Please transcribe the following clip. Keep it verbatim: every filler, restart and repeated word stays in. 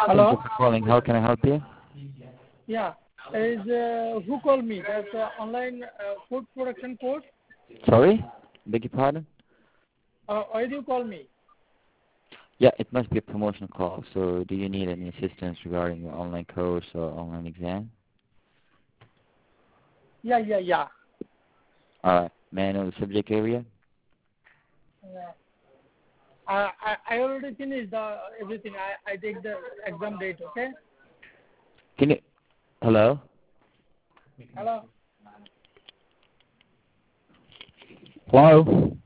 Thank you Hello? for calling. How can I help you? Yeah. Is uh, who called me? That's uh, online uh, food production course. Sorry? Beg your pardon? Uh, why do you call me? Yeah, it must be a promotional call. So do you need any assistance regarding your online course or online exam? Yeah, yeah, yeah. Alright. May I know the subject area? Yeah. I, I I already finished the everything. I, I take the exam date. Okay. Can you... Hello? Hello. Hello?